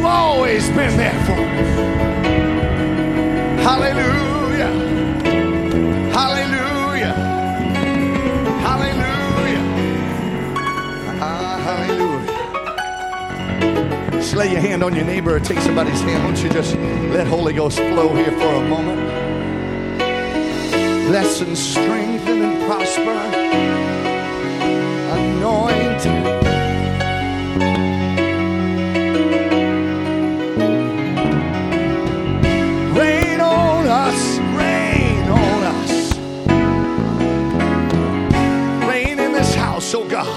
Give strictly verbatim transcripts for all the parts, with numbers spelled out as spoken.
always been there for me. Hallelujah. Hallelujah. Hallelujah. Ah, hallelujah. Just lay your hand on your neighbor or take somebody's hand. Why don't you just let Holy Ghost flow here for a moment. Bless and strengthen and prosper. Anointed. Rain on us, rain on us. Rain in this house, oh God.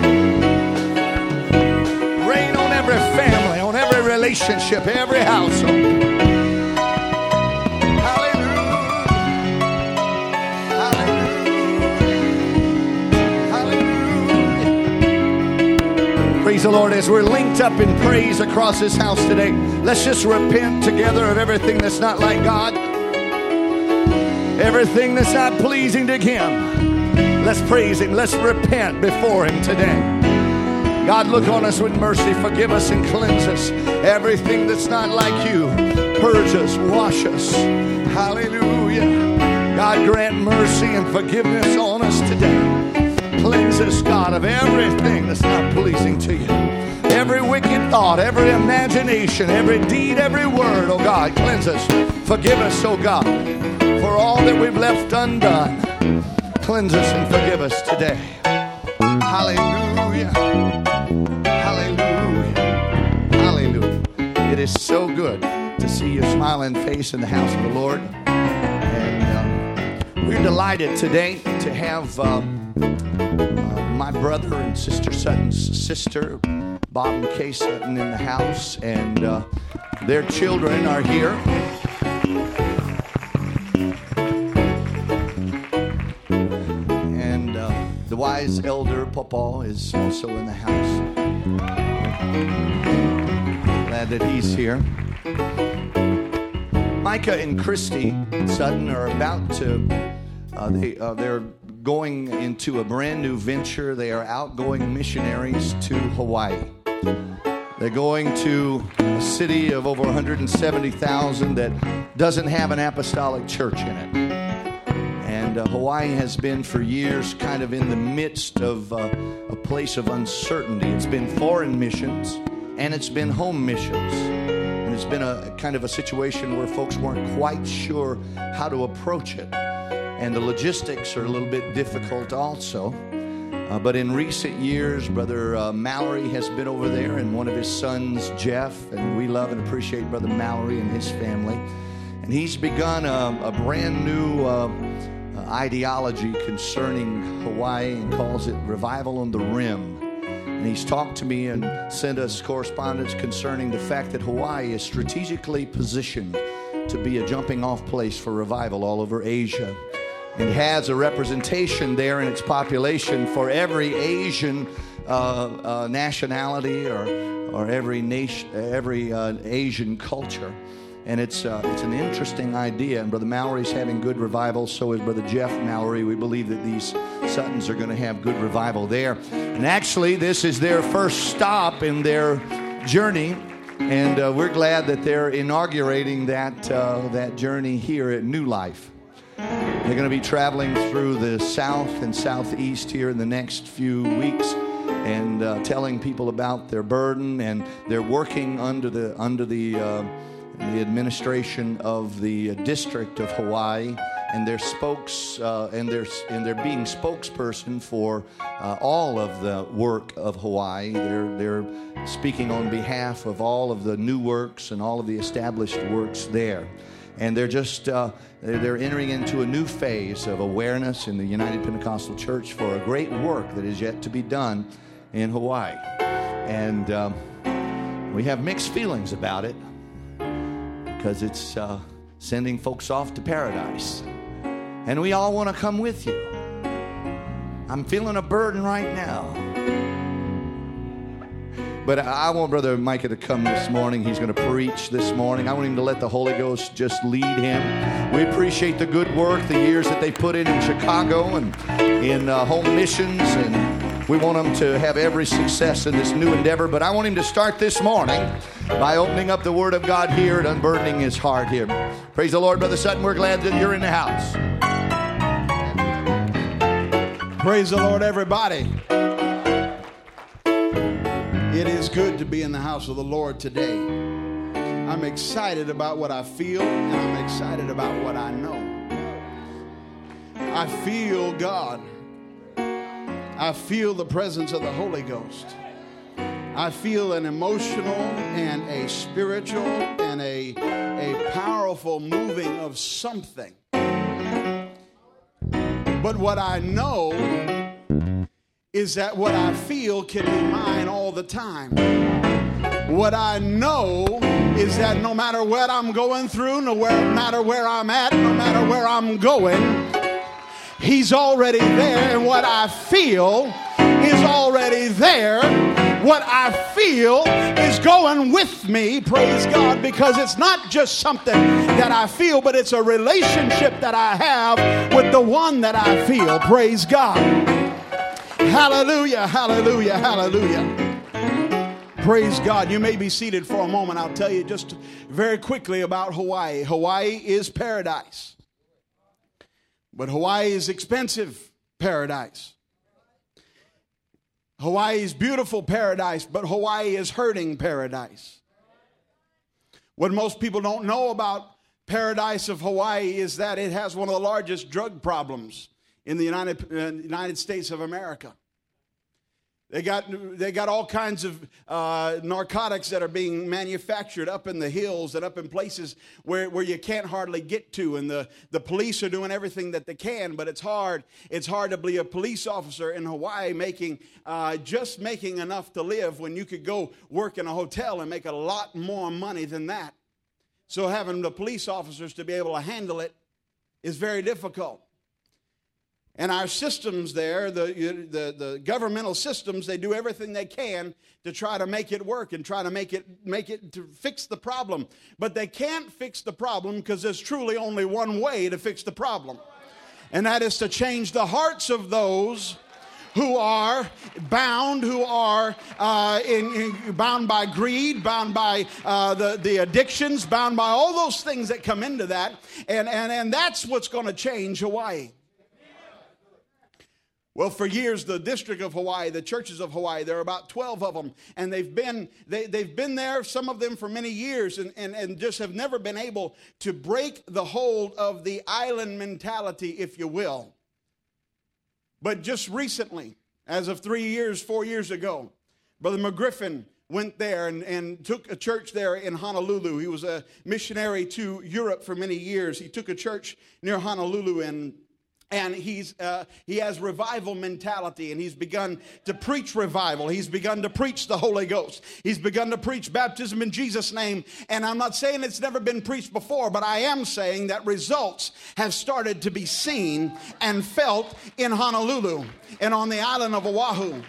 Rain on every family, on every relationship, every household. Praise the Lord. As we're linked up in praise across this house today, let's just repent together of everything that's not like God, everything that's not pleasing to Him. Let's praise Him. Let's repent before Him today. God, look on us with mercy. Forgive us and cleanse us. Everything that's not like You, purge us, wash us. Hallelujah. God, grant mercy and forgiveness on us today. Cleanse us, God, of everything that's not pleasing to You. Every wicked thought, every imagination, every deed, every word, oh God, cleanse us. Forgive us, oh God, for all that we've left undone. Cleanse us and forgive us today. Hallelujah. Hallelujah. Hallelujah. It is so good to see your smiling face in the house of the Lord. And um, we're delighted today to have... Um, Uh, my brother and Sister Sutton's sister, Bob and Kay Sutton, in the house, and uh, their children are here. And uh, the wise elder, Papa, is also in the house. Glad that he's here. Micah and Christy Sutton are about to, uh, they, uh, they're going into a brand new venture. They are outgoing missionaries to Hawaii. They're going to a city of over one hundred seventy thousand that doesn't have an apostolic church in it. And uh, Hawaii has been for years kind of in the midst of uh, a place of uncertainty. It's been foreign missions and it's been home missions. And it's been a kind of a situation where folks weren't quite sure how to approach it. And the logistics are a little bit difficult also. Uh, but in recent years, Brother uh, Mallory has been over there, and one of his sons, Jeff, and we love and appreciate Brother Mallory and his family. And he's begun a, a brand new uh, uh, ideology concerning Hawaii and calls it Revival on the Rim. And he's talked to me and sent us correspondence concerning the fact that Hawaii is strategically positioned to be a jumping off place for revival all over Asia. And has a representation there in its population for every Asian uh, uh, nationality or or every nation, every uh, Asian culture. And it's uh, it's an interesting idea. And Brother Mallory's having good revival. So is Brother Jeff Mallory. We believe that these Suttons are going to have good revival there. And actually, this is their first stop in their journey. And uh, we're glad that they're inaugurating that uh, that journey here at New Life. They're going to be traveling through the south and southeast here in the next few weeks and uh, telling people about their burden. And they're working under the under the uh, the administration of the District of Hawaii, and they're spokes uh, and they're and they're being spokesperson for uh, all of the work of Hawaii. They're they're speaking on behalf of all of the new works and all of the established works there. And they're just, uh, they're entering into a new phase of awareness in the United Pentecostal Church for a great work that is yet to be done in Hawaii. And um, we have mixed feelings about it because it's uh, sending folks off to paradise. And we all want to come with you. I'm feeling a burden right now. But I want Brother Micah to come this morning. He's going to preach this morning. I want him to let the Holy Ghost just lead him. We appreciate the good work, the years that they put in in Chicago and in uh, home missions. And We want him to have every success in this new endeavor, but I want him to start this morning by opening up the Word of God here and unburdening his heart here. Praise the Lord, Brother Sutton. We're glad that you're in the house. Praise the Lord, everybody. It is good to be in the house of the Lord today. I'm excited about what I feel, and I'm excited about what I know. I feel God. I feel the presence of the Holy Ghost. I feel an emotional and a spiritual and a, a powerful moving of something. But what I know is that what I feel can be mine all the time. What I know is that no matter what I'm going through, no matter where I'm at, no matter where I'm going, He's already there, and what I feel is already there. What I feel is going with me, praise God, because it's not just something that I feel, but it's a relationship that I have with the one that I feel, praise God. Hallelujah, hallelujah, hallelujah. Praise God. You may be seated for a moment. I'll tell you just very quickly about Hawaii. Hawaii is paradise. But Hawaii is expensive paradise. Hawaii is beautiful paradise, but Hawaii is hurting paradise. What most people don't know about paradise of Hawaii is that it has one of the largest drug problems in the United, uh, United States of America. They got, they got all kinds of uh, narcotics that are being manufactured up in the hills and up in places where, where you can't hardly get to. And the, the police are doing everything that they can, but it's hard. It's hard to be a police officer in Hawaii making uh, just making enough to live when you could go work in a hotel and make a lot more money than that. So having the police officers to be able to handle it is very difficult. And our systems there, the, the, the governmental systems, they do everything they can to try to make it work and try to make it, make it to fix the problem. But they can't fix the problem because there's truly only one way to fix the problem. And that is to change the hearts of those who are bound, who are uh, in, in, bound by greed, bound by uh, the, the addictions, bound by all those things that come into that. And, and, and that's what's going to change Hawaii. Well, for years, the District of Hawaii, the churches of Hawaii, there are about twelve of them, and they've been they, they've been there, some of them for many years, and, and, and just have never been able to break the hold of the island mentality, if you will. But just recently, as of three years, four years ago, Brother McGriffin went there and, and took a church there in Honolulu. He was a missionary to Europe for many years. He took a church near Honolulu, and And he's uh, he has revival mentality, and he's begun to preach revival. He's begun to preach the Holy Ghost. He's begun to preach baptism in Jesus' name. And I'm not saying it's never been preached before, but I am saying that results have started to be seen and felt in Honolulu and on the island of Oahu.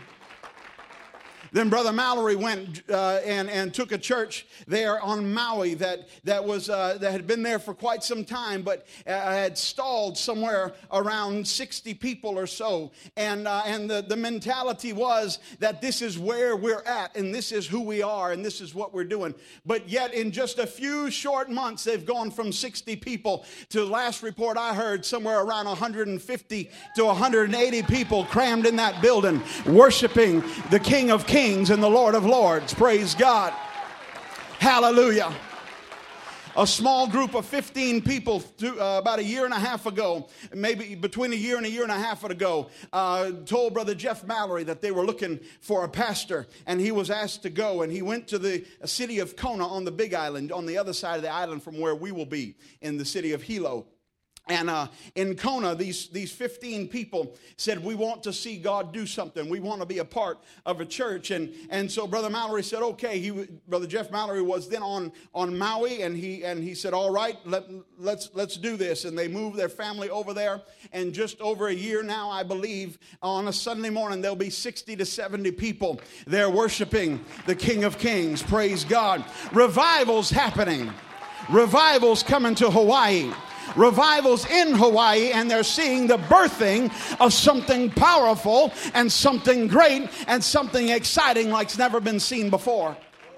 Then Brother Mallory went uh, and, and took a church there on Maui that, that, was, uh, that had been there for quite some time, but uh, had stalled somewhere around sixty people or so. And, uh, and the, the mentality was that this is where we're at, and this is who we are, and this is what we're doing. But yet in just a few short months, they've gone from sixty people to, last report I heard, somewhere around one hundred fifty to one hundred eighty people crammed in that building, worshiping the King of Kings and the Lord of Lords. Praise God. Hallelujah. A small group of fifteen people to, uh, about a year and a half ago, maybe between a year and a year and a half ago, uh, told Brother Jeff Mallory that they were looking for a pastor, and he was asked to go, and he went to the city of Kona on the Big Island, on the other side of the island from where we will be, in the city of Hilo. And uh, in Kona, these, these fifteen people said, we want to see God do something. We want to be a part of a church. And, and so Brother Mallory said, okay. He, Brother Jeff Mallory was then on, on Maui, and he, and he said, all right, let, let's, let's do this. And they moved their family over there. And just over a year now, I believe, on a Sunday morning, there'll be sixty to seventy people there worshiping the King of Kings. Praise God. Revival's happening. Revival's coming to Hawaii. revivals in Hawaii, and they're seeing the birthing of something powerful and something great and something exciting like's never been seen before.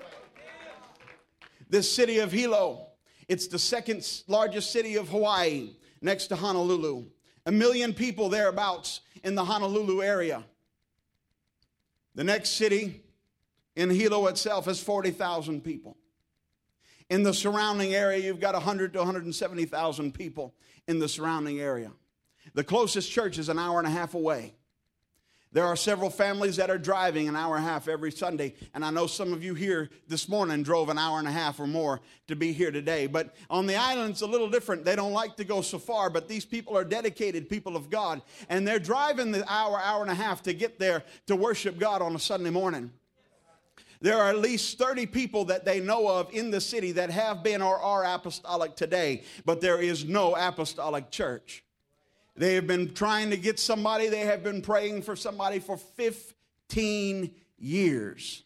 This city of Hilo, it's the second largest city of Hawaii next to Honolulu. A million people thereabouts in the Honolulu area. The next city in Hilo itself is forty thousand people. In the surrounding area, you've got one hundred to one hundred seventy thousand people in the surrounding area. The closest church is an hour and a half away. There are several families that are driving an hour and a half every Sunday. And I know some of you here this morning drove an hour and a half or more to be here today. But on the island, it's a little different. They don't like to go so far. But these people are dedicated people of God. And they're driving the hour, hour and a half to get there to worship God on a Sunday morning. There are at least thirty people that they know of in the city that have been or are apostolic today. But there is no apostolic church. They have been trying to get somebody. They have been praying for somebody for fifteen years.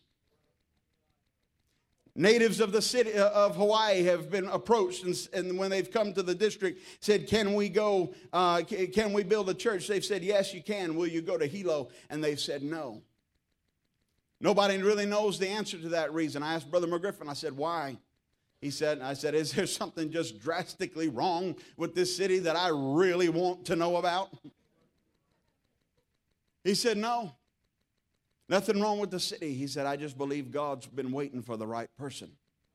Natives of the city of Hawaii have been approached, and, and when they've come to the district, said, can we go, uh, can we build a church? They've said, yes, you can. Will you go to Hilo? And they've said, no. Nobody really knows the answer to that reason. I asked Brother McGriffin, I said, why? He said, I said, is there something just drastically wrong with this city that I really want to know about? He said, no, nothing wrong with the city. He said, I just believe God's been waiting for the right person.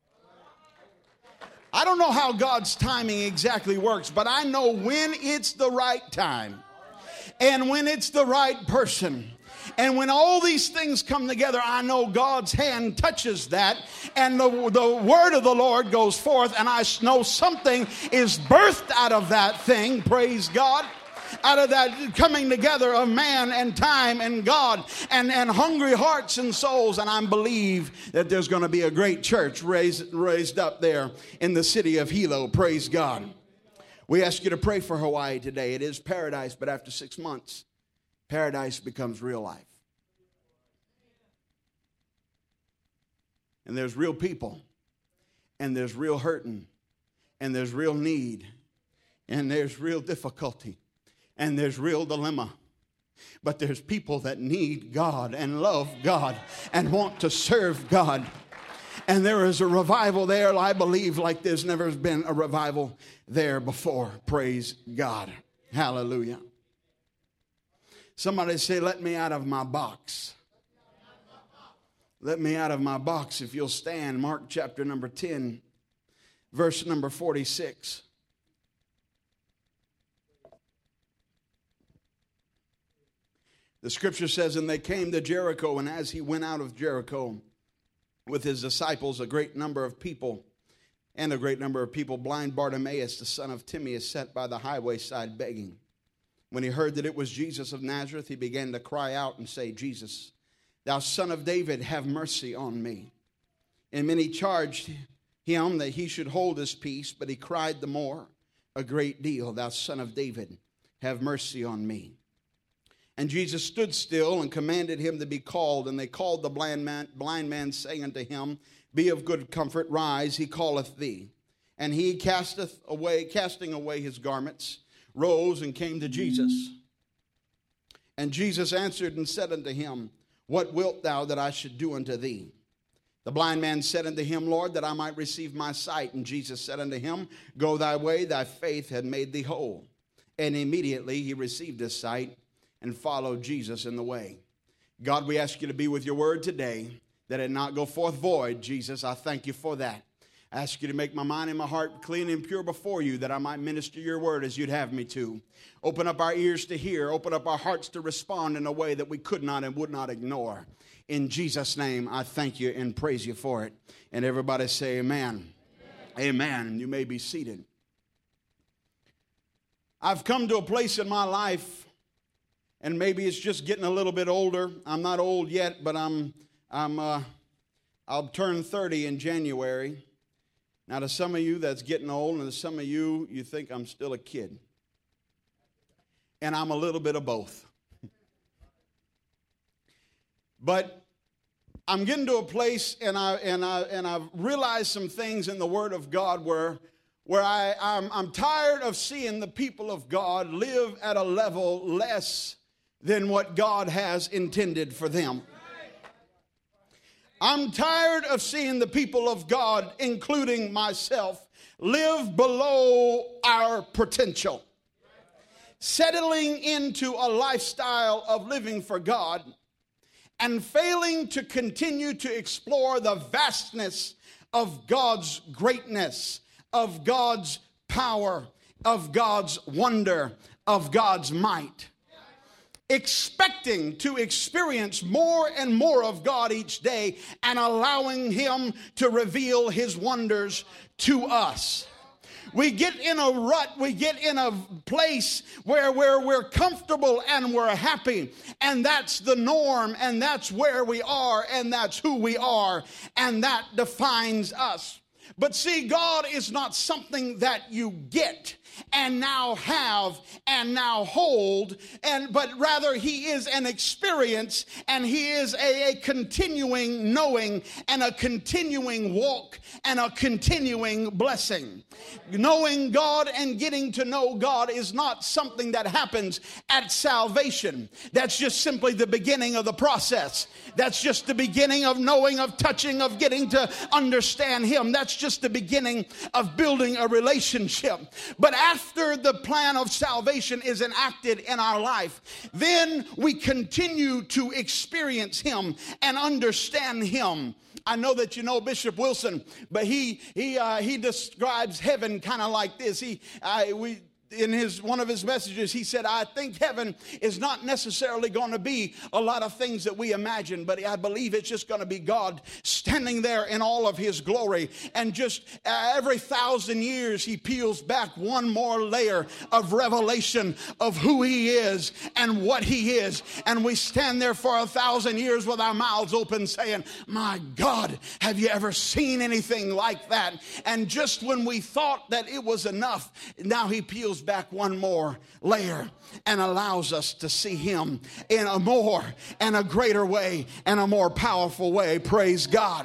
I don't know how God's timing exactly works, but I know when it's the right time and when it's the right person. And when all these things come together, I know God's hand touches that, and the, the word of the Lord goes forth, and I know something is birthed out of that thing, praise God, out of that coming together of man and time and God and, and hungry hearts and souls. And I believe that there's going to be a great church raised, raised up there in the city of Hilo, praise God. We ask you to pray for Hawaii today. It is paradise, but after six months, paradise becomes real life. And there's real people. And there's real hurting. And there's real need. And there's real difficulty. And there's real dilemma. But there's people that need God and love God and want to serve God. And there is a revival there, I believe, like there's never been a revival there before. Praise God. Hallelujah. Somebody say, let me out of my box. Let me out of my box. If you'll stand, Mark chapter number ten, verse number forty-six. The scripture says, and they came to Jericho, and as he went out of Jericho with his disciples, a great number of people, and a great number of people, blind Bartimaeus, the son of Timaeus, sat by the highway side begging. When he heard that it was Jesus of Nazareth, he began to cry out and say, Jesus, thou son of David, have mercy on me. And many charged him that he should hold his peace, but he cried the more a great deal, thou son of David, have mercy on me. And Jesus stood still and commanded him to be called. And they called the blind man, blind man, saying unto him, be of good comfort, rise, he calleth thee. And he casteth away, casting away his garments, rose and came to Jesus. And Jesus answered and said unto him, what wilt thou that I should do unto thee? The blind man said unto him, Lord, that I might receive my sight. And Jesus said unto him, go thy way, thy faith hath made thee whole. And immediately he received his sight and followed Jesus in the way. God, we ask you to be with your word today, that it not go forth void. Jesus, I thank you for that. I ask you to make my mind and my heart clean and pure before you, that I might minister your word as you'd have me to. Open up our ears to hear. Open up our hearts to respond in a way that we could not and would not ignore. In Jesus' name, I thank you and praise you for it. And everybody say amen. Amen. Amen. And you may be seated. I've come to a place in my life, and maybe it's just getting a little bit older. I'm not old yet, but I'm, I'm, uh, I'll turn thirty in January. Now, to some of you, that's getting old, and to some of you, you think I'm still a kid. And I'm a little bit of both. But I'm getting to a place, and I and I and I've realized some things in the Word of God where where I, I'm, I'm tired of seeing the people of God live at a level less than what God has intended for them. I'm tired of seeing the people of God, including myself, live below our potential, settling into a lifestyle of living for God and failing to continue to explore the vastness of God's greatness, of God's power, of God's wonder, of God's might. Expecting to experience more and more of God each day and allowing Him to reveal His wonders to us. We get in a rut, we get in a place where, where we're comfortable and we're happy, and that's the norm, and that's where we are, and that's who we are, and that defines us. But see, God is not something that you get and now have and now hold, and but rather He is an experience, and He is a, a continuing knowing and a continuing walk and a continuing blessing. Knowing God and getting to know God is not something that happens at salvation. That's just simply the beginning of the process. That's just the beginning of knowing, of touching, of getting to understand Him. That's just the beginning of building a relationship. But after the plan of salvation is enacted in our life, then we continue to experience Him and understand Him. I know that you know Bishop Wilson, but he he uh, he describes heaven kind of like this. He I we. In his one of his messages, he said, I think heaven is not necessarily going to be a lot of things that we imagine, but I believe it's just going to be God standing there in all of His glory. And just uh, every thousand years, He peels back one more layer of revelation of who He is and what He is. And we stand there for a thousand years with our mouths open saying, my God, have you ever seen anything like that? And just when we thought that it was enough, now He peels back one more layer and allows us to see Him in a more and a greater way and a more powerful way. Praise God.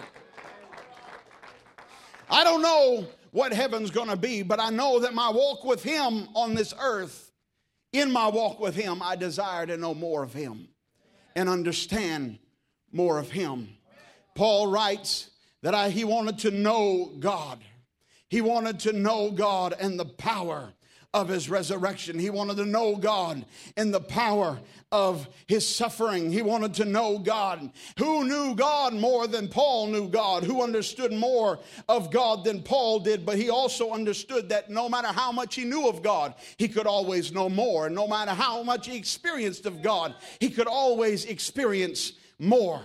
I don't know what heaven's going to be, but I know that my walk with Him on this earth, in my walk with Him, I desire to know more of Him and understand more of Him. Paul writes that I, he wanted to know God. He wanted to know God and the power of His resurrection. He wanted to know God in the power of His suffering. He wanted to know God. Who knew God more than Paul knew God? Who understood more of God than Paul did? But he also understood that no matter how much he knew of God, he could always know more. No matter how much he experienced of God, he could always experience more.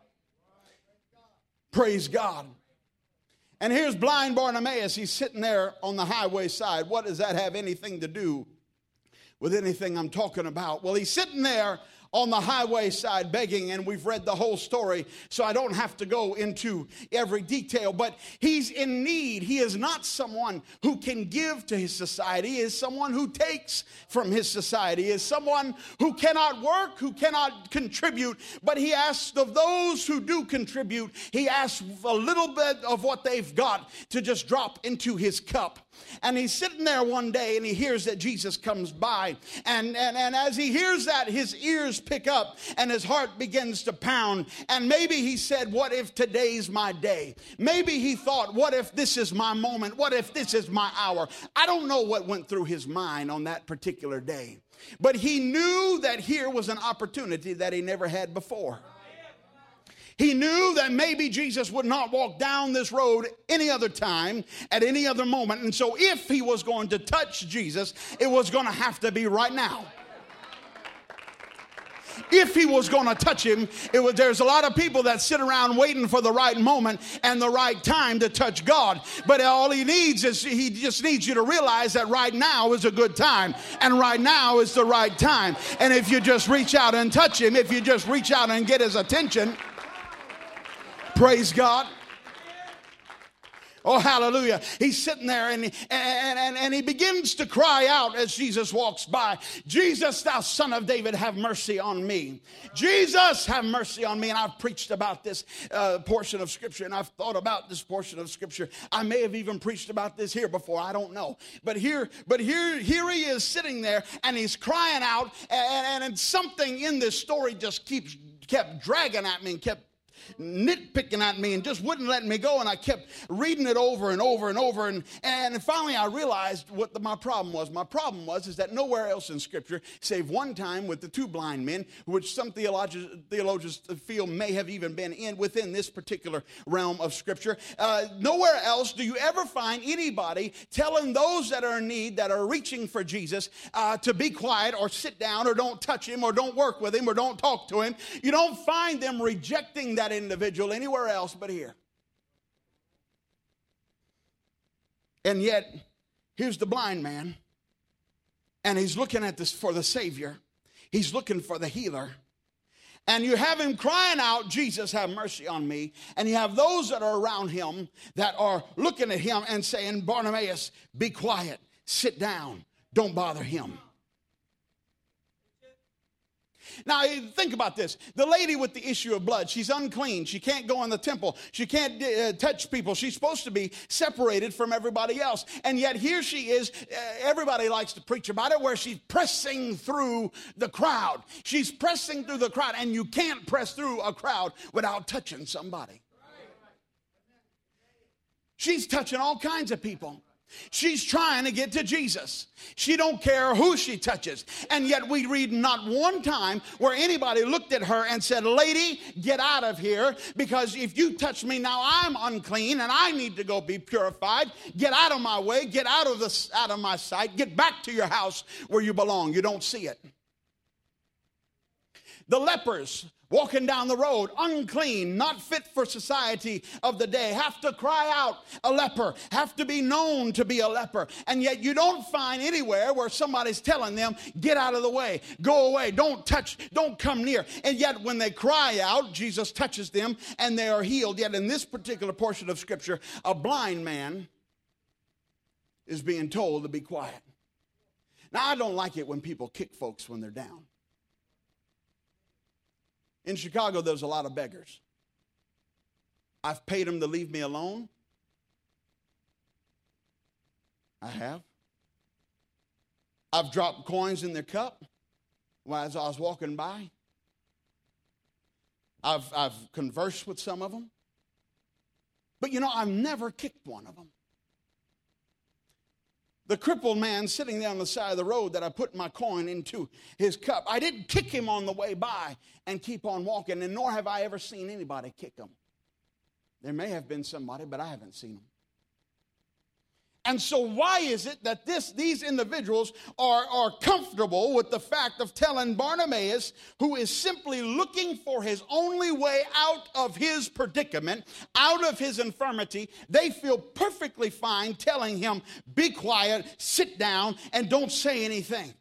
Praise God. And here's blind Bartimaeus. He's sitting there on the highway side. What does that have anything to do with anything I'm talking about? Well, he's sitting there on the highway side begging, and we've read the whole story, so I don't have to go into every detail, but he's in need. He is not someone who can give to his society. He is someone who takes from his society. He is someone who cannot work, who cannot contribute, but he asks of those who do contribute, he asks a little bit of what they've got to just drop into his cup. And he's sitting there one day and he hears that Jesus comes by. And, and, and as he hears that, his ears pick up and his heart begins to pound. And maybe he said, what if today's my day? Maybe he thought, what if this is my moment? What if this is my hour? I don't know what went through his mind on that particular day. But he knew that here was an opportunity that he never had before. He knew that maybe Jesus would not walk down this road any other time, at any other moment. And so if he was going to touch Jesus, it was going to have to be right now. If he was going to touch him, it was, there's a lot of people that sit around waiting for the right moment and the right time to touch God. But all he needs is, he just needs you to realize that right now is a good time. And right now is the right time. And if you just reach out and touch him, if you just reach out and get his attention, praise God. Oh, hallelujah. He's sitting there and, and, and, and he begins to cry out as Jesus walks by. Jesus, thou son of David, have mercy on me. Jesus, have mercy on me. And I've preached about this uh, portion of Scripture, and I've thought about this portion of Scripture. I may have even preached about this here before. I don't know. But here, but here, here he is sitting there, and he's crying out, and, and, and something in this story just keeps kept dragging at me and kept nitpicking at me and just wouldn't let me go, and I kept reading it over and over and over, and, and finally I realized what the, my problem was. My problem was is that nowhere else in Scripture, save one time with the two blind men, which some theologians, theologians feel may have even been in within this particular realm of Scripture, uh, nowhere else do you ever find anybody telling those that are in need, that are reaching for Jesus, uh, to be quiet or sit down or don't touch him or don't work with him or don't talk to him. You don't find them rejecting that individual anywhere else but here. And yet, here's the blind man, and he's looking at this for the Savior. He's looking for the healer. And you have him crying out, Jesus, have mercy on me. And you have those that are around him that are looking at him and saying, Bartimaeus, be quiet, sit down, don't bother him. Now, think about this. The lady with the issue of blood, she's unclean. She can't go in the temple. She can't uh, touch people. She's supposed to be separated from everybody else. And yet here she is. Uh, everybody likes to preach about it, where she's pressing through the crowd. She's pressing through the crowd, and you can't press through a crowd without touching somebody. She's touching all kinds of people. She's trying to get to Jesus. She don't care who she touches. And yet we read not one time where anybody looked at her and said, lady, get out of here, because if you touch me now, I'm unclean and I need to go be purified. Get out of my way. Get out of this, out of my sight. Get back to your house where you belong. You don't see it. The lepers walking down the road, unclean, not fit for society of the day, have to cry out a leper, have to be known to be a leper. And yet you don't find anywhere where somebody's telling them, get out of the way, go away, don't touch, don't come near. And yet when they cry out, Jesus touches them and they are healed. Yet in this particular portion of Scripture, a blind man is being told to be quiet. Now, I don't like it when people kick folks when they're down. In Chicago, there's a lot of beggars. I've paid them to leave me alone. I have. I've dropped coins in their cup while as I was walking by. I've, I've conversed with some of them. But you know, I've never kicked one of them. The crippled man sitting there on the side of the road that I put my coin into his cup, I didn't kick him on the way by and keep on walking, and nor have I ever seen anybody kick him. There may have been somebody, but I haven't seen him. And so why is it that this, these individuals are, are comfortable with the fact of telling Bartimaeus, who is simply looking for his only way out of his predicament, out of his infirmity, they feel perfectly fine telling him, be quiet, sit down, and don't say anything.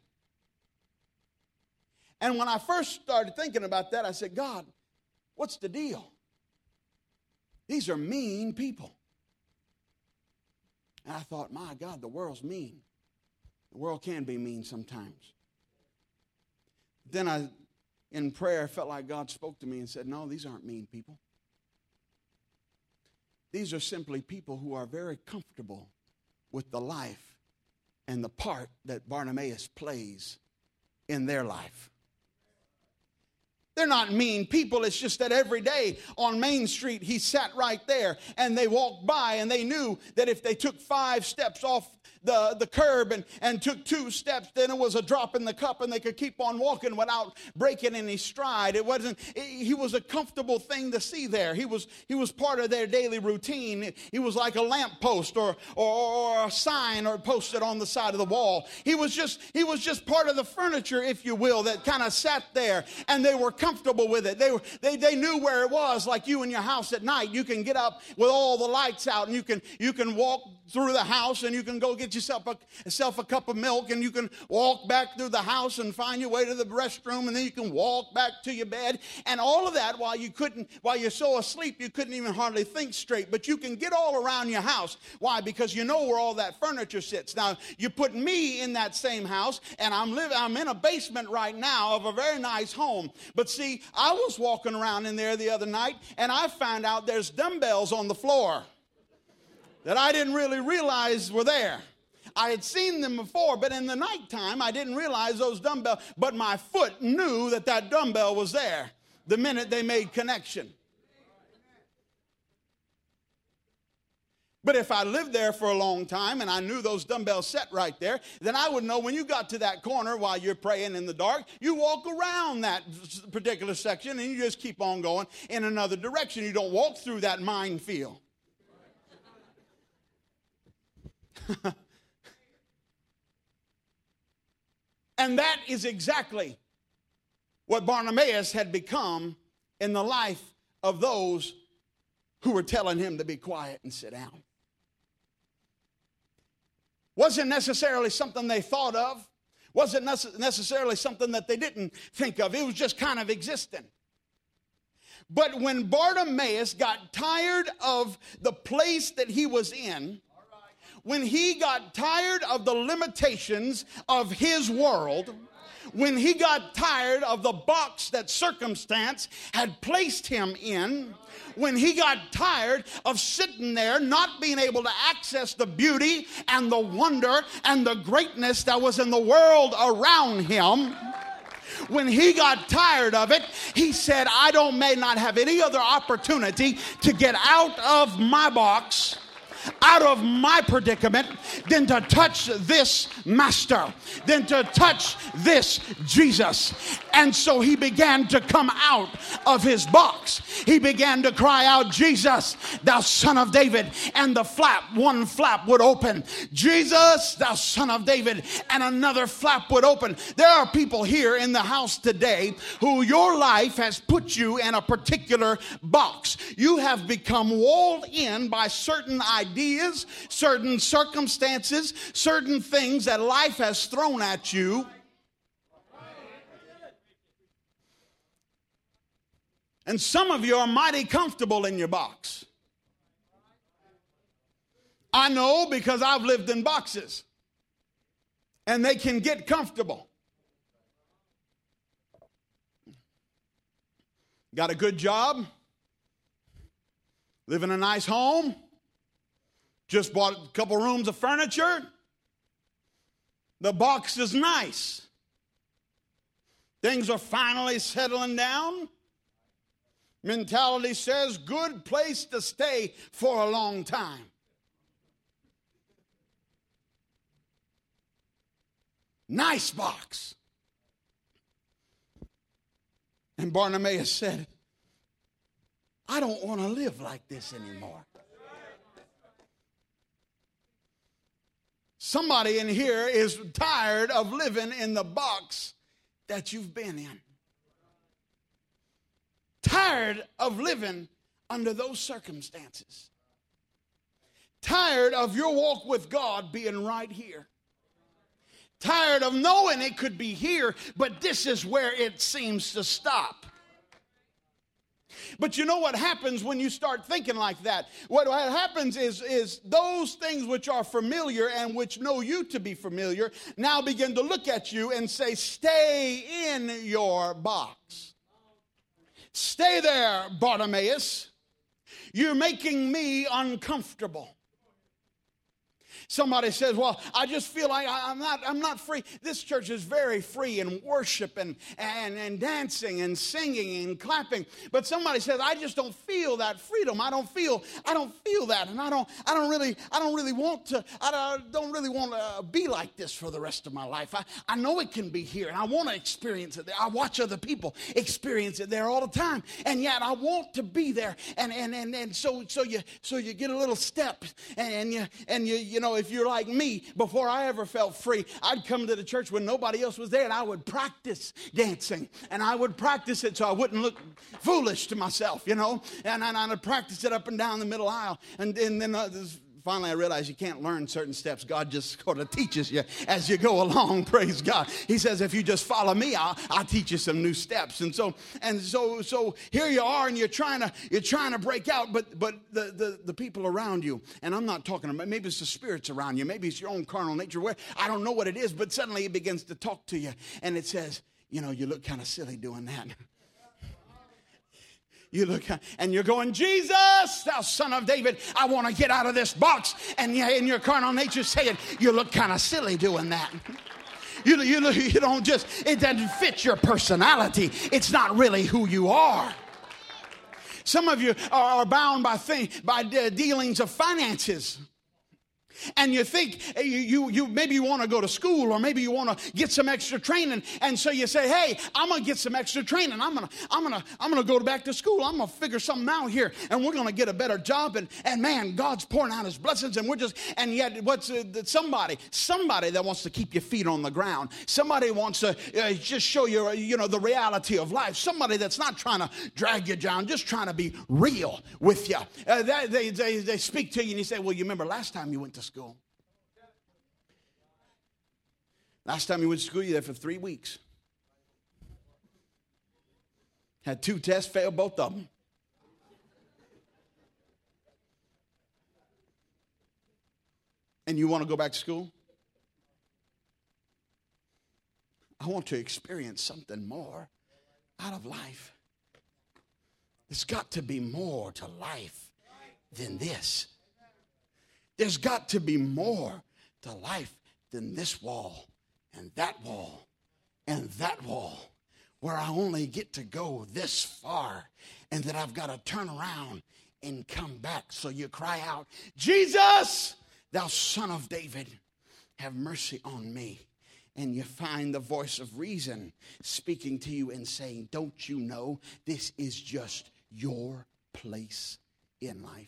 And when I first started thinking about that, I said, God, what's the deal? These are mean people. And I thought, my God, the world's mean. The world can be mean sometimes. Then I, in prayer, felt like God spoke to me and said, no, these aren't mean people. These are simply people who are very comfortable with the life and the part that Bartimaeus plays in their life. They're not mean people. It's just that every day on Main Street, he sat right there, and they walked by, and they knew that if they took five steps off the, the curb and, and took two steps, then it was a drop in the cup, and they could keep on walking without breaking any stride. It wasn't, it, he was a comfortable thing to see there. He was, he was part of their daily routine. He was like a lamppost or, or, or a sign or posted on the side of the wall. He was just, he was just part of the furniture, if you will, that kind of sat there, and they were comfortable with it. They were, they, they knew where it was, like you in your house at night. You can get up with all the lights out, and you can, you can walk through the house, and you can go get yourself a, yourself a cup of milk, and you can walk back through the house and find your way to the restroom, and then you can walk back to your bed, and all of that while you couldn't, while you're so asleep you couldn't even hardly think straight. But you can get all around your house. Why? Because you know where all that furniture sits. Now, you put me in that same house, and I'm living, I'm in a basement right now of a very nice home. But see, I was walking around in there the other night, and I found out there's dumbbells on the floor that I didn't really realize were there. I had seen them before, but in the nighttime, I didn't realize those dumbbells. But my foot knew that that dumbbell was there the minute they made connection. But if I lived there for a long time and I knew those dumbbells sat right there, then I would know when you got to that corner while you're praying in the dark, you walk around that particular section and you just keep on going in another direction. You don't walk through that minefield. And that is exactly what Bartimaeus had become in the life of those who were telling him to be quiet and sit down. Wasn't necessarily something they thought of. Wasn't necessarily something that they didn't think of. It was just kind of existing. But when Bartimaeus got tired of the place that he was in, when he got tired of the limitations of his world, when he got tired of the box that circumstance had placed him in, when he got tired of sitting there not being able to access the beauty and the wonder and the greatness that was in the world around him, when he got tired of it, he said, I don't may not have any other opportunity to get out of my box, out of my predicament, than to touch this master, than to touch this Jesus. And so he began to come out of his box. He began to cry out, Jesus, thou son of David. And the flap, one flap would open. Jesus, thou son of David. And another flap would open. There are people here in the house today who your life has put you in a particular box. You have become walled in by certain ideas, certain circumstances, certain things that life has thrown at you. And some of you are mighty comfortable in your box. I know because I've lived in boxes. And they can get comfortable. Got a good job. Live in a nice home. Just bought a couple rooms of furniture. The box is nice. Things are finally settling down. Mentality says good place to stay for a long time. Nice box. And Bartimaeus said, I don't want to live like this anymore. Somebody in here is tired of living in the box that you've been in. Tired of living under those circumstances. Tired of your walk with God being right here. Tired of knowing it could be here, but this is where it seems to stop. But you know what happens when you start thinking like that? What happens is, is those things which are familiar and which know you to be familiar now begin to look at you and say, stay in your box. Stay there, Bartimaeus. You're making me uncomfortable. Somebody says, well, I just feel like I'm not, I'm not free. This church is very free in worship and, and, and dancing and singing and clapping. But somebody says, I just don't feel that freedom. I don't feel, I don't feel that. And I don't, I don't really, I don't really want to, I don't really want to be like this for the rest of my life. I, I know it can be here and I want to experience it there. I watch other people experience it there all the time. And yet I want to be there. And, and, and, and so, so you, so you get a little step and you, and you, you know, if you're like me, before I ever felt free, I'd come to the church when nobody else was there and I would practice dancing and I would practice it so I wouldn't look foolish to myself, you know, and, and I'd practice it up and down the middle aisle. And, and then uh, this finally I realized you can't learn certain steps. God just sort of teaches you as you go along. Praise God. He says, if you just follow me, I'll, I'll teach you some new steps. And so, and so, so here you are, and you're trying to, you're trying to break out, but, but the, the, the people around you, and I'm not talking about, maybe it's the spirits around you, maybe it's your own carnal nature, where I don't know what it is, but suddenly it begins to talk to you, and it says, you know, you look kind of silly doing that. You look, and you're going, Jesus, thou son of David, I want to get out of this box. And yeah, in your carnal nature saying, you look kind of silly doing that. You, you, look, you don't just, it doesn't fit your personality. It's not really who you are. Some of you are, are bound by, thing, by de- dealings of finances. And you think you, you, you maybe you want to go to school, or maybe you want to get some extra training, and so you say, hey, I'm going to get some extra training. I'm going to I'm going to I'm going to go back to school. I'm going to figure something out here, and we're going to get a better job, and and man, God's pouring out his blessings, and we're just, and yet what's uh, somebody somebody that wants to keep your feet on the ground. Somebody wants to uh, just show you, uh, you know, the reality of life. Somebody that's not trying to drag you down, just trying to be real with you. Uh, they, they they they speak to you, and you say, well, you remember last time you went to school? School. Last time you went to school, you were there for three weeks. Had two tests, failed both of them. And you want to go back to school? I want to experience something more out of life. There's got to be more to life than this. There's got to be more to life than this wall and that wall and that wall, where I only get to go this far, and that I've got to turn around and come back. So you cry out, Jesus, thou son of David, have mercy on me. And you find the voice of reason speaking to you and saying, don't you know this is just your place in life?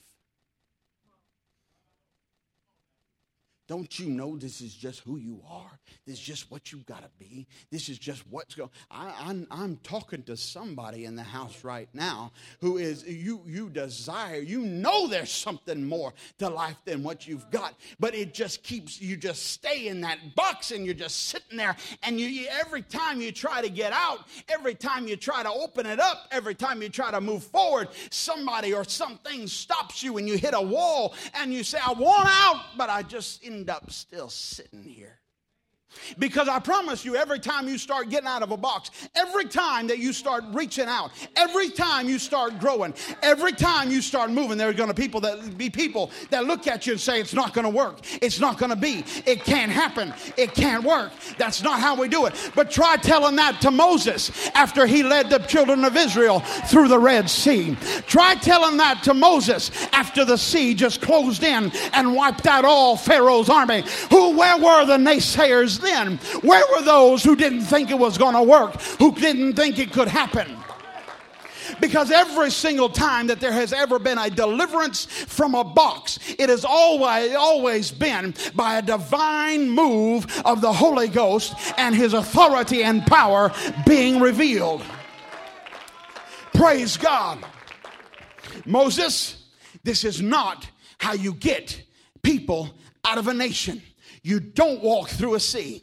Don't you know this is just who you are? This is just what you've got to be. This is just what's going on. I'm, I'm talking to somebody in the house right now who is, you, you desire, you know there's something more to life than what you've got, but it just keeps, you just stay in that box, and you're just sitting there, and you, you every time you try to get out, every time you try to open it up, every time you try to move forward, somebody or something stops you, and you hit a wall, and you say, I want out, but I just end up still sitting here. Because I promise you, every time you start getting out of a box, every time that you start reaching out, every time you start growing, every time you start moving, there are going to people that be people that look at you and say, it's not going to work. It's not going to be. It can't happen. It can't work. That's not how we do it. But try telling that to Moses after he led the children of Israel through the Red Sea. Try telling that to Moses after the sea just closed in and wiped out all Pharaoh's army. Who, where were the naysayers then? Where were those who didn't think it was going to work, who didn't think it could happen? Because every single time that there has ever been a deliverance from a box, it has always, always been by a divine move of the Holy Ghost and his authority and power being revealed. Praise God. Moses, this is not how you get people out of a nation. You don't walk through a sea.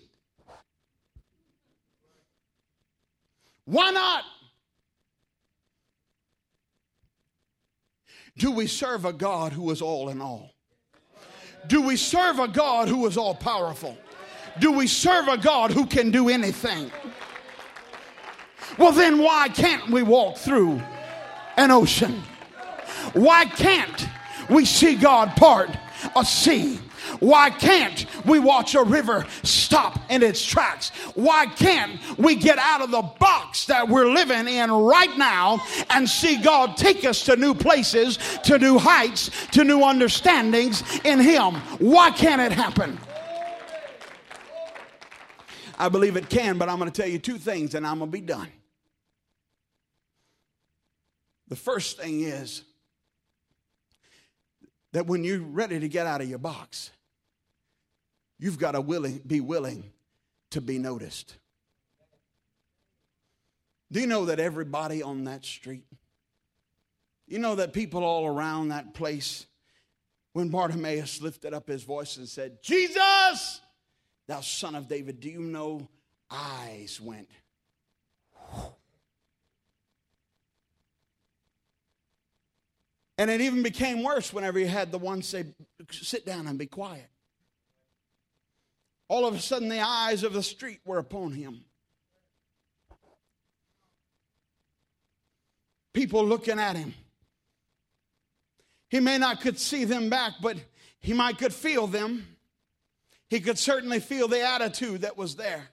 Why not? Do we serve a God who is all in all? Do we serve a God who is all powerful? Do we serve a God who can do anything? Well, then why can't we walk through an ocean? Why can't we see God part a sea? Why can't we watch a river stop in its tracks? Why can't we get out of the box that we're living in right now and see God take us to new places, to new heights, to new understandings in him? Why can't it happen? I believe it can, but I'm going to tell you two things and I'm going to be done. The first thing is that when you're ready to get out of your box, you've got to willing, be willing to be noticed. Do you know that everybody on that street, you know that people all around that place, when Bartimaeus lifted up his voice and said, Jesus, thou son of David, do you know eyes went? And it even became worse whenever he had the one say, sit down and be quiet. All of a sudden the eyes of the street were upon him. People looking at him. He may not could see them back, but he might could feel them. He could certainly feel the attitude that was there.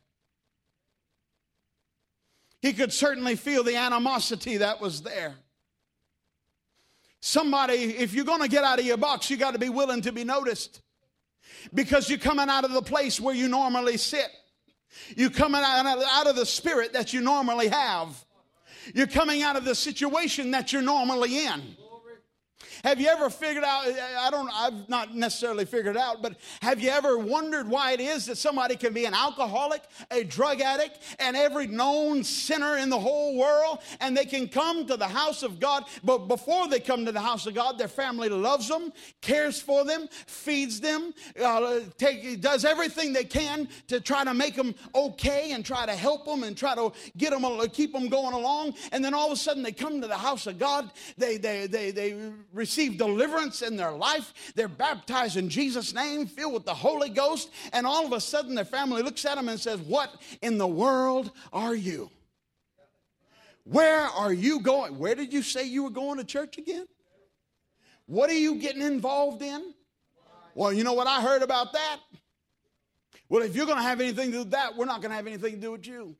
He could certainly feel the animosity that was there. Somebody, if you're going to get out of your box, you got to be willing to be noticed. Because you're coming out of the place where you normally sit. You're coming out of the spirit that you normally have. You're coming out of the situation that you're normally in. Have you ever figured out, I don't, I've not necessarily figured it out, but have you ever wondered why it is that somebody can be an alcoholic, a drug addict, and every known sinner in the whole world, and they can come to the house of God, but before they come to the house of God, their family loves them, cares for them, feeds them, uh, take, does everything they can to try to make them okay and try to help them and try to get them, keep them going along, and then all of a sudden they come to the house of God, they, they, they, they receive deliverance in their life. They're baptized in Jesus' name, filled with the Holy Ghost, and all of a sudden their family looks at them and says, what in the world are you? Where are you going? Where did you say you were going to church again? What are you getting involved in? Well, you know what I heard about that? Well, if you're going to have anything to do with that, we're not going to have anything to do with you.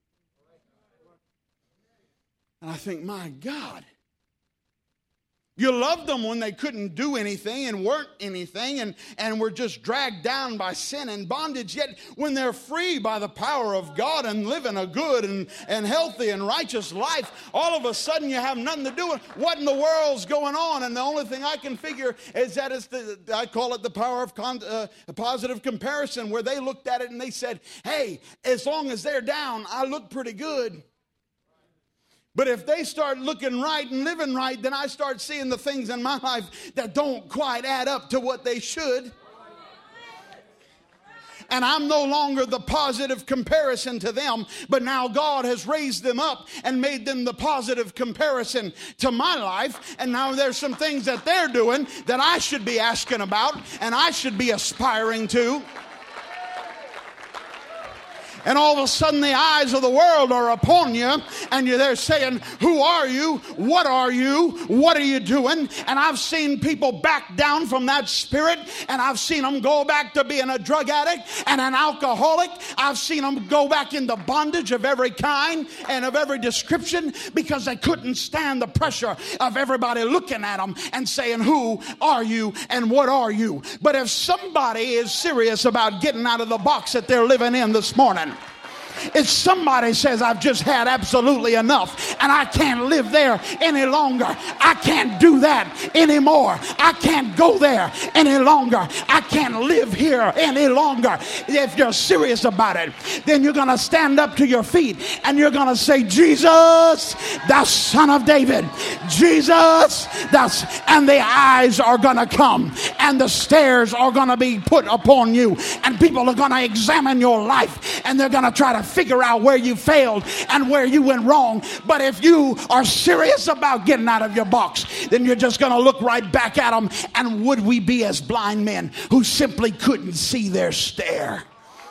And I think, my God. You loved them when they couldn't do anything and weren't anything and, and were just dragged down by sin and bondage. Yet when they're free by the power of God and living a good and, and healthy and righteous life, all of a sudden you have nothing to do with what in the world's going on. And the only thing I can figure is that it's the, I call it the power of con, uh, a positive comparison, where they looked at it and they said, hey, as long as they're down, I look pretty good. But if they start looking right and living right, then I start seeing the things in my life that don't quite add up to what they should. And I'm no longer the positive comparison to them, but now God has raised them up and made them the positive comparison to my life. And now there's some things that they're doing that I should be asking about and I should be aspiring to. And all of a sudden the eyes of the world are upon you, and you're there saying, who are you? What are you? What are you doing? And I've seen people back down from that spirit, and I've seen them go back to being a drug addict and an alcoholic. I've seen them go back into bondage of every kind and of every description because they couldn't stand the pressure of everybody looking at them and saying, who are you and what are you? But if somebody is serious about getting out of the box that they're living in this morning, if somebody says, I've just had absolutely enough and I can't live there any longer, I can't do that anymore, I can't go there any longer, I can't live here any longer. If you're serious about it, then you're going to stand up to your feet and you're going to say, Jesus, thou son of David, Jesus, thou, and the eyes are going to come and the stares are going to be put upon you, and people are going to examine your life and they're going to try to figure out where you failed and where you went wrong. But if you are serious about getting out of your box, then you're just going to look right back at them. And would we be as blind men who simply couldn't see their stare?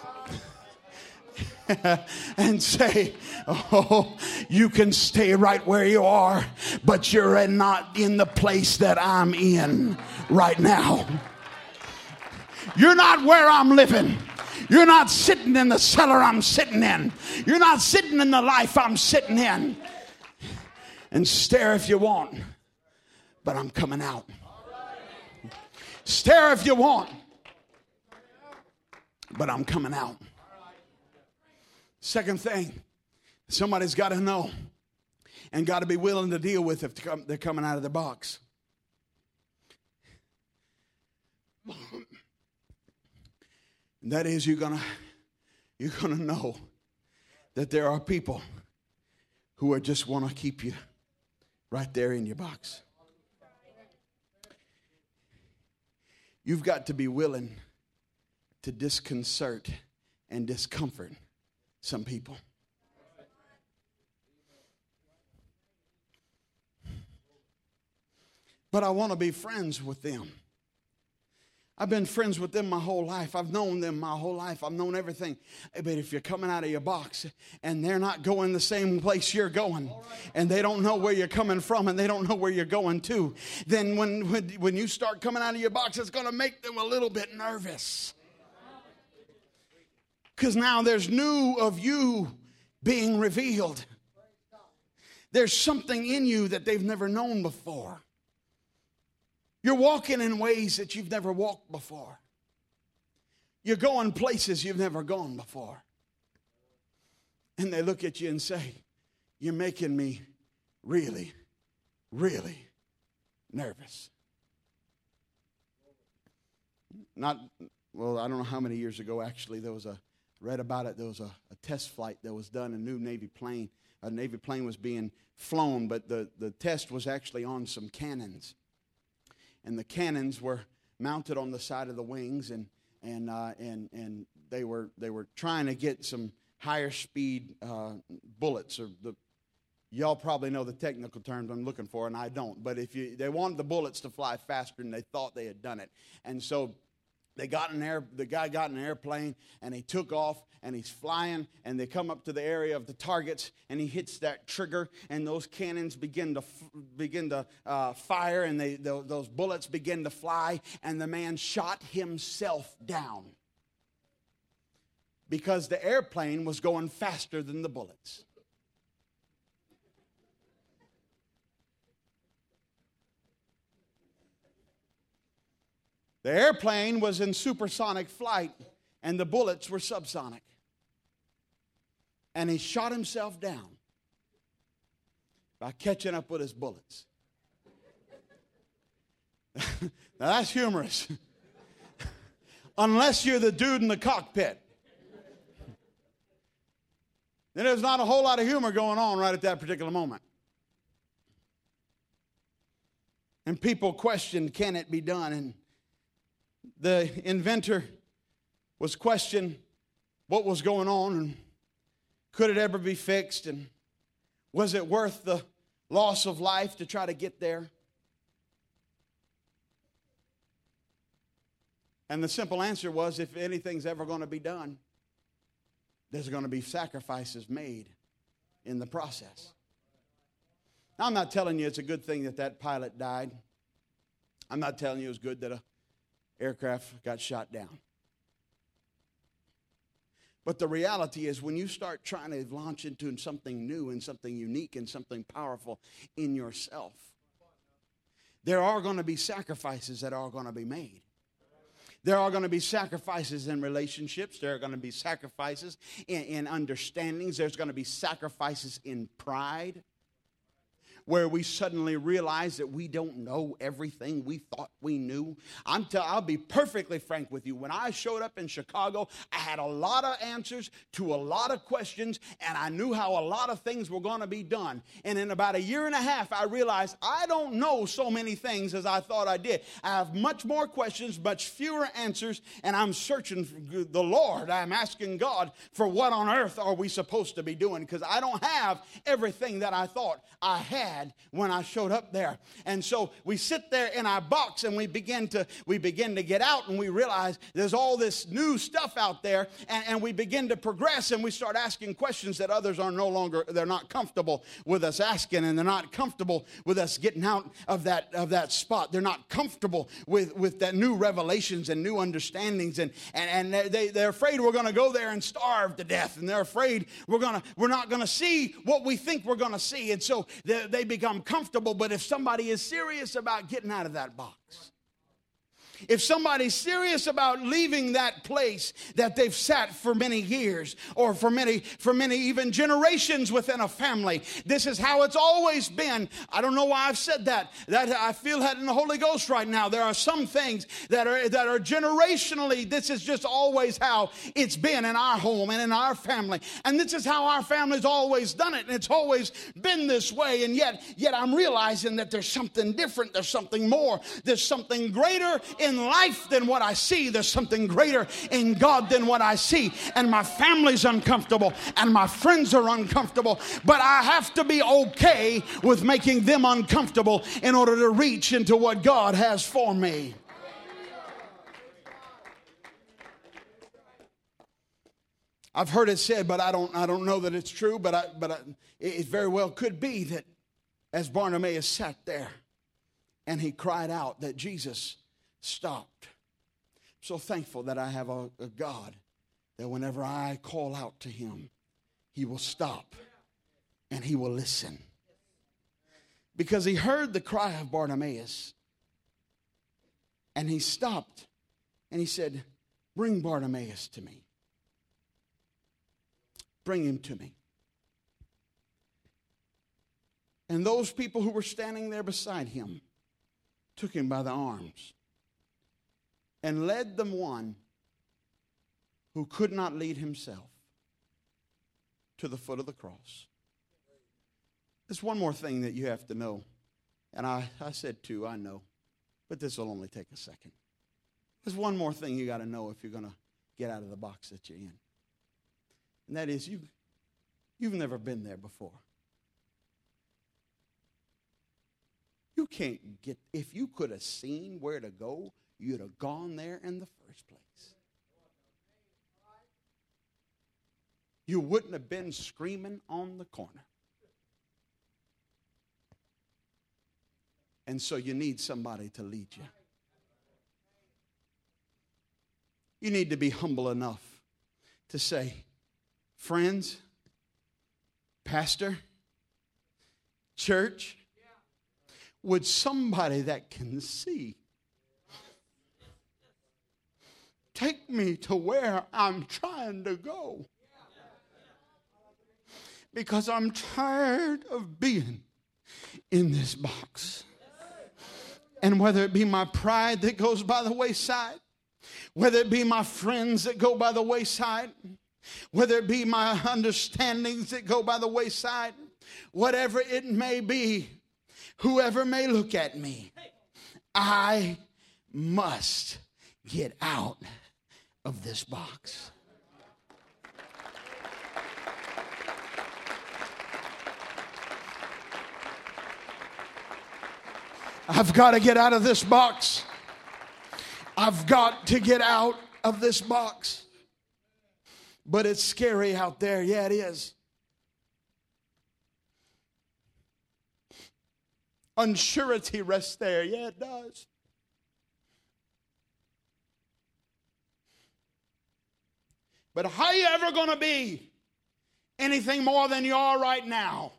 And say, oh, you can stay right where you are, but you're not in the place that I'm in right now. You're not where I'm living. You're not sitting in the cellar I'm sitting in. You're not sitting in the life I'm sitting in. And stare if you want, but I'm coming out. Stare if you want, but I'm coming out. Second thing, somebody's got to know and got to be willing to deal with if they're coming out of the box. And that is, you're gonna you're gonna know that there are people who are just want to keep you right there in your box. You've got to be willing to disconcert and discomfort some people. But I want to be friends with them. I've been friends with them my whole life. I've known them my whole life. I've known everything. But if you're coming out of your box and they're not going the same place you're going, and they don't know where you're coming from and they don't know where you're going to, then when, when, when you start coming out of your box, it's going to make them a little bit nervous. Because now there's new of you being revealed. There's something in you that they've never known before. You're walking in ways that you've never walked before. You're going places you've never gone before. And they look at you and say, you're making me really, really nervous. Not, well, I don't know how many years ago, actually, there was a, read about it, there was a, a test flight that was done, a new Navy plane. A Navy plane was being flown, but the, the test was actually on some cannons. And the cannons were mounted on the side of the wings, and and uh, and and they were they were trying to get some higher speed uh, bullets. Or the y'all probably know the technical terms I'm looking for, and I don't. But if you they wanted the bullets to fly faster, and they thought they had done it, and so they got an air. The guy got in an airplane, and he took off, and he's flying, and they come up to the area of the targets, and he hits that trigger, and those cannons begin to f- begin to uh, fire, and they the, those bullets begin to fly, and the man shot himself down because the airplane was going faster than the bullets. The airplane was in supersonic flight, and the bullets were subsonic. And he shot himself down by catching up with his bullets. Now that's humorous. Unless you're the dude in the cockpit. Then there's not a whole lot of humor going on right at that particular moment. And people questioned, can it be done? And the inventor was questioned what was going on, and could it ever be fixed, and was it worth the loss of life to try to get there? And the simple answer was, if anything's ever going to be done, there's going to be sacrifices made in the process. Now, I'm not telling you it's a good thing that that pilot died. I'm not telling you it's good that a aircraft got shot down. But the reality is, when you start trying to launch into something new and something unique and something powerful in yourself, there are going to be sacrifices that are going to be made. There are going to be sacrifices in relationships. There are going to be sacrifices in, in understandings. There's going to be sacrifices in pride, where we suddenly realize that we don't know everything we thought we knew. I'm tell, I'll be perfectly frank with you. When I showed up in Chicago, I had a lot of answers to a lot of questions, and I knew how a lot of things were going to be done. And in about a year and a half, I realized I don't know so many things as I thought I did. I have much more questions, much fewer answers, and I'm searching for the Lord. I'm asking God for what on earth are we supposed to be doing, because I don't have everything that I thought I had when I showed up there. And so we sit there in our box, and we begin to we begin to get out, and we realize there's all this new stuff out there, and, and we begin to progress, and we start asking questions that others are no longer, they're not comfortable with us asking, and they're not comfortable with us getting out of that of that spot. They're not comfortable with, with that new revelations and new understandings, and and, and they, they're afraid we're going to go there and starve to death, and they're afraid we're gonna we're not going to see what we think we're going to see, and so they, they become comfortable. But if somebody is serious about getting out of that box, if somebody's serious about leaving that place that they've sat for many years, or for many, for many even generations within a family, this is how it's always been. I don't know why I've said that. That I feel that in the Holy Ghost right now. There are some things that are that are generationally. This is just always how it's been in our home and in our family, and this is how our family's always done it, and it's always been this way. And yet, yet I'm realizing that there's something different. There's something more. There's something greater in in life than what I see. There's something greater in God than what I see. And my family's uncomfortable and my friends are uncomfortable. But I have to be okay with making them uncomfortable in order to reach into what God has for me. I've heard it said, but I don't I don't know that it's true, but I, but I, it very well could be that as Bartimaeus sat there and he cried out, that Jesus stopped. I'm so thankful that I have a, a God that whenever I call out to him, he will stop and he will listen. Because he heard the cry of Bartimaeus and he stopped and he said, bring Bartimaeus to me. Bring him to me. And those people who were standing there beside him took him by the arms and led them one who could not lead himself to the foot of the cross. There's one more thing that you have to know. And I, I said two, I know. But this will only take a second. There's one more thing you got to know if you're going to get out of the box that you're in. And that is, you, you've never been there before. You can't get, if you could have seen where to go, you'd have gone there in the first place. You wouldn't have been screaming on the corner. And so you need somebody to lead you. You need to be humble enough to say, friends, pastor, church, would somebody that can see take me to where I'm trying to go? Because I'm tired of being in this box. And whether it be my pride that goes by the wayside, whether it be my friends that go by the wayside, whether it be my understandings that go by the wayside, whatever it may be, whoever may look at me, I must get out of this box. I've got to get out of this box. I've got to get out of this box. But it's scary out there. Yeah, it is. Unsurety rests there. Yeah, it does. But how are you ever going to be anything more than you are right now?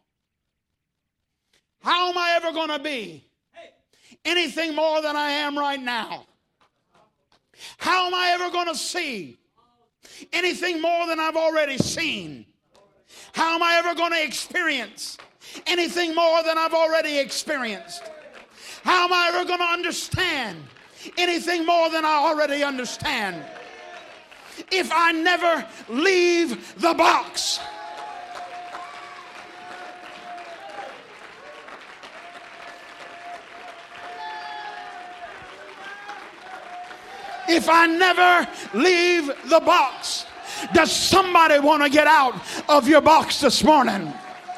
How am I ever going to be anything more than I am right now? How am I ever going to see anything more than I've already seen? How am I ever going to experience anything more than I've already experienced? How am I ever going to understand anything more than I already understand? If I never leave the box. If I never leave the box. Does somebody want to get out of your box this morning?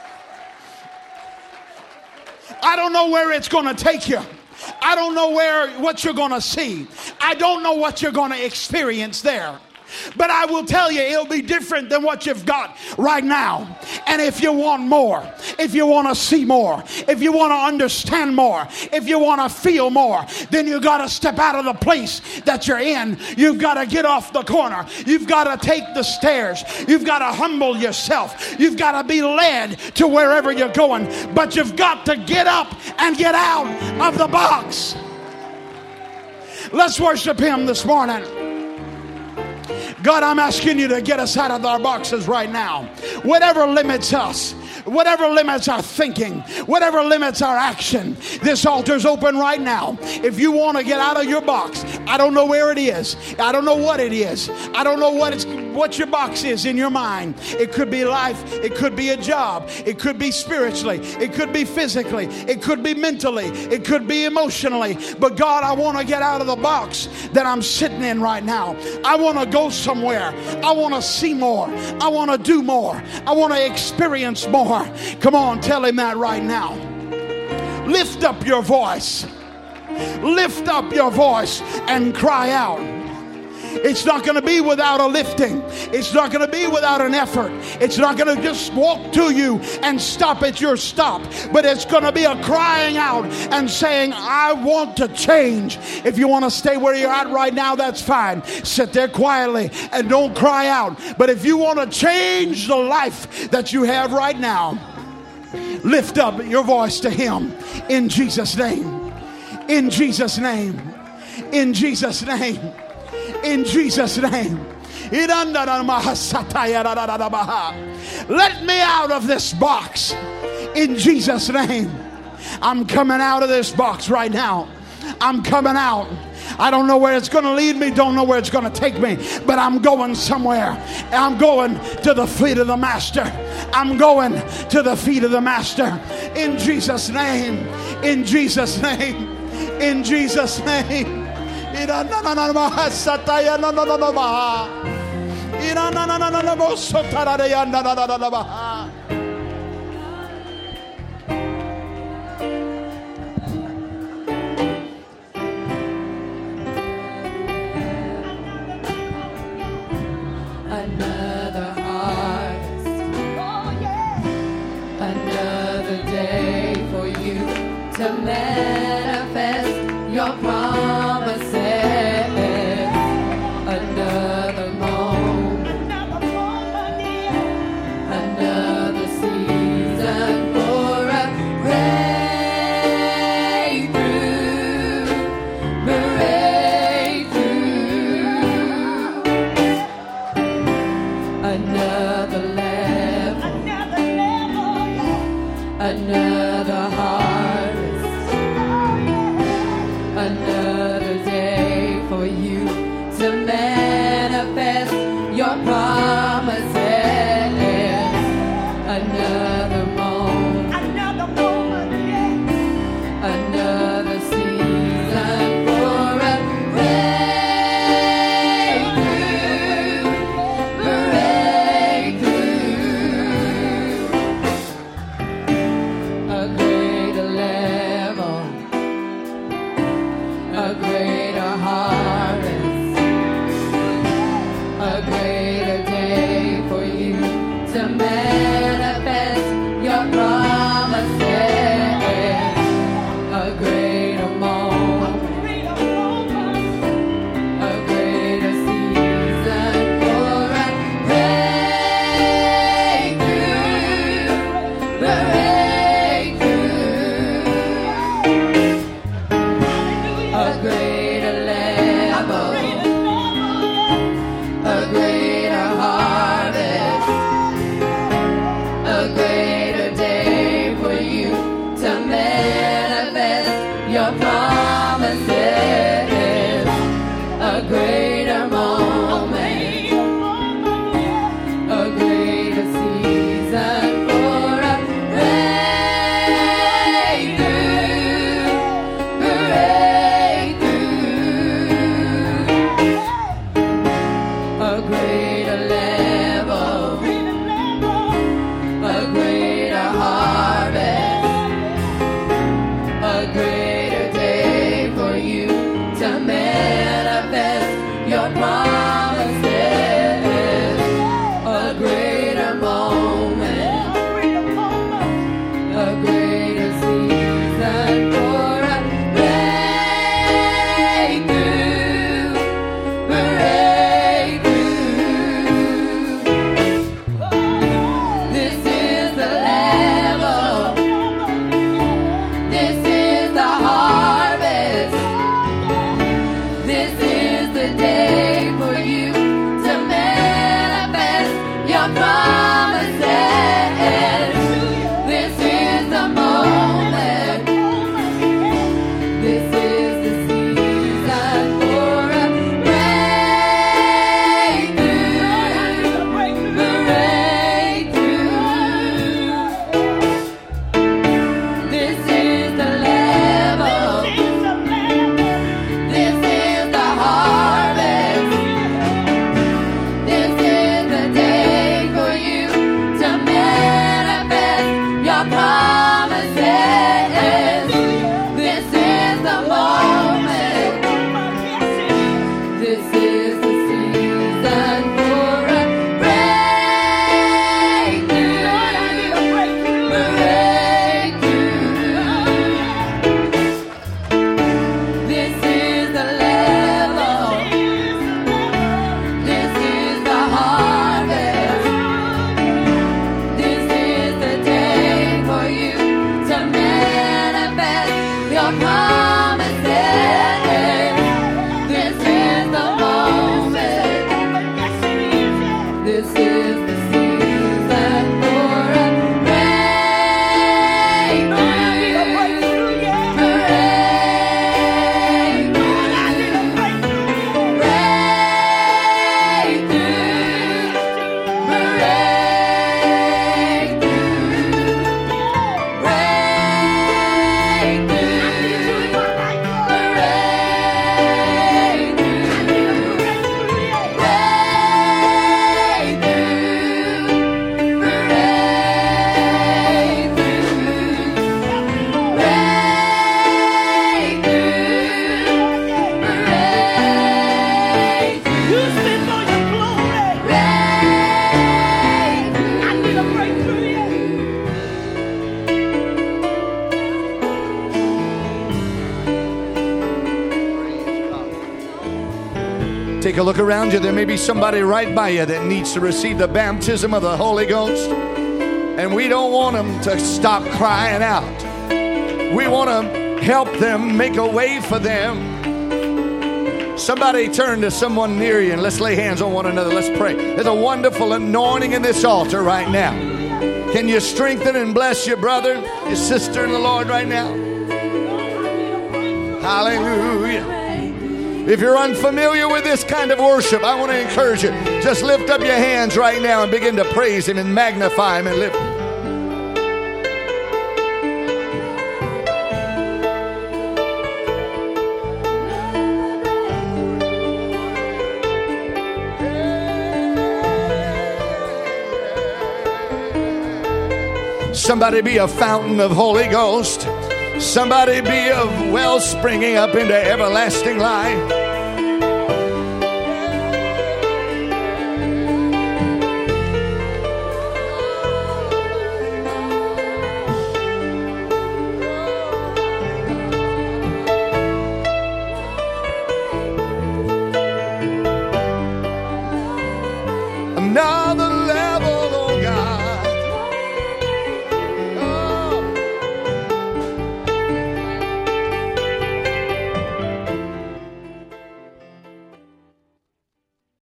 I don't know where it's going to take you. I don't know where what you're going to see. I don't know what you're going to experience there. But I will tell you, it'll be different than what you've got right now. And if you want more, if you want to see more, if you want to understand more, if you want to feel more, then you got to step out of the place that you're in. You've got to get off the corner. You've got to take the stairs. You've got to humble yourself. You've got to be led to wherever you're going. But you've got to get up and get out of the box. Let's worship Him this morning. God, I'm asking you to get us out of our boxes right now. Whatever limits us, whatever limits our thinking, whatever limits our action, this altar's open right now. If you want to get out of your box, I don't know where it is. I don't know what it is. I don't know what it's what your box is in your mind. It could be life. It could be a job. It could be spiritually. It could be physically. It could be mentally. It could be emotionally. But God, I want to get out of the box that I'm sitting in right now. I want to go somewhere. I want to see more. I want to do more. I want to experience more. Come on, tell him that right now. Lift up your voice. Lift up your voice and cry out. It's not going to be without a lifting. It's not going to be without an effort. It's not going to just walk to you and stop at your stop. But it's going to be a crying out and saying, I want to change. If you want to stay where you're at right now, that's fine. Sit there quietly and don't cry out. But if you want to change the life that you have right now, lift up your voice to him in Jesus' name. In Jesus' name. In Jesus' name. In Jesus' name. Let me out of this box. In Jesus' name. I'm coming out of this box right now. I'm coming out. I don't know where it's going to lead me, don't know where it's going to take me, but I'm going somewhere. I'm going to the feet of the Master. I'm going to the feet of the Master. In Jesus' name. In Jesus' name. In Jesus' name. Another harvest, oh yeah, another day for you to manifest your promises. Another moment, another moment, yeah. Another season for a breakthrough, breakthrough. Another level, another level, yeah. Another harvest, another day for you to manifest your promises. Another moment, another moment, yeah. Another season for a breakthrough, breakthrough. A greater level, a greater harvest, a greater day for you to manifest your promises. A greater moment, a greater season for a breakthrough, breakthrough. A greater level, a greater harvest, a greater day for you to manifest your promises. A greater moment, a greater season for a breakthrough, breakthrough. A greater level, a greater harvest, a greater day Take a look around you. There may be somebody right by you that needs to receive the baptism of the Holy Ghost. And we don't want them to stop crying out. We want to help them, make a way for them. Somebody turn to someone near you and let's lay hands on one another. Let's pray. There's a wonderful anointing in this altar right now. Can you strengthen and bless your brother, your sister in the Lord right now? Hallelujah. If you're unfamiliar with this kind of worship, I want to encourage you. Just lift up your hands right now and begin to praise Him and magnify Him and lift Him. Somebody be a fountain of Holy Ghost. Somebody be a well springing up into everlasting life.